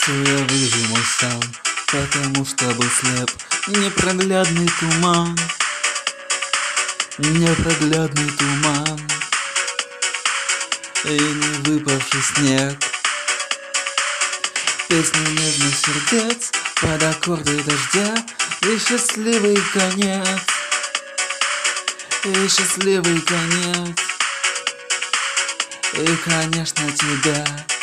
Все я выжимал сам, потому что был слеп. Непроглядный туман, непроглядный туман и не выпавший снег. Песня нежных сердец под аккорды дождя. И счастливый конец, и счастливый конец. И, конечно, тебя.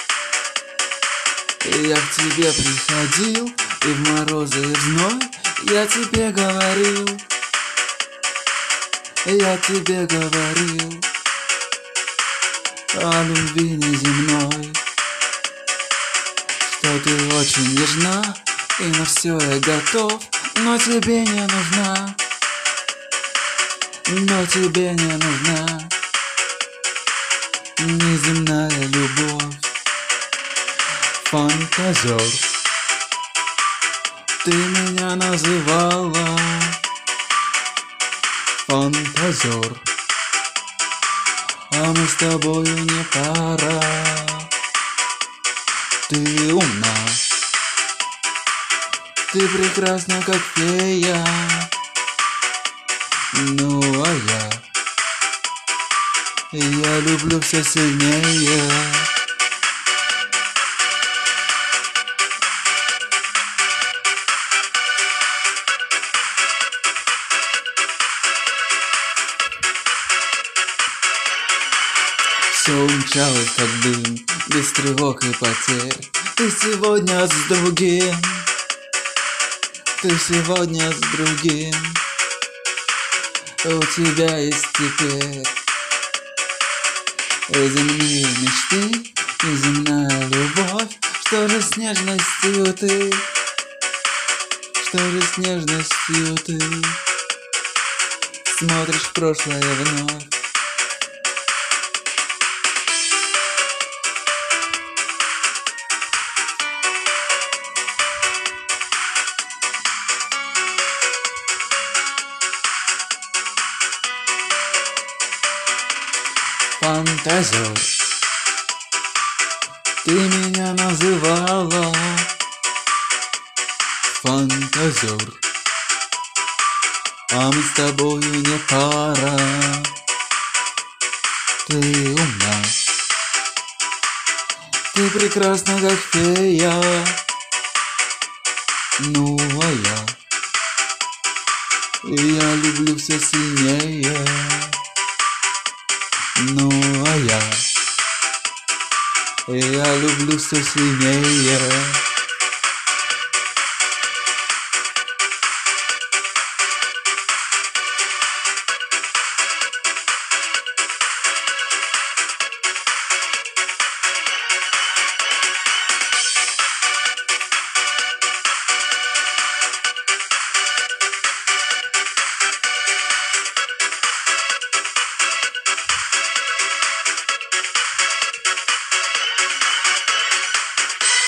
Я к тебе приходил, и в морозы, и в зной я тебе говорил, я тебе говорил о любви неземной, что ты очень нежна, и на все я готов, но тебе не нужна, но тебе не нужна неземная любовь. Фантазер, ты меня называла фантазер, а мы с тобою не пара. Ты умна, ты прекрасна, как фея. Ну а я люблю все сильнее. Все умчалось как дым, без тревог и потерь. Ты сегодня с другим, ты сегодня с другим. У тебя есть теперь и земные мечты, и земная любовь. Что же с нежностью ты, что же с нежностью ты смотришь в прошлое вновь? Фантазер, ты меня называла фантазер, а мы с тобою не пара. Ты умна, ты прекрасна, как фея. Ну а я люблю все сильнее. Ну а я люблю все сильнее.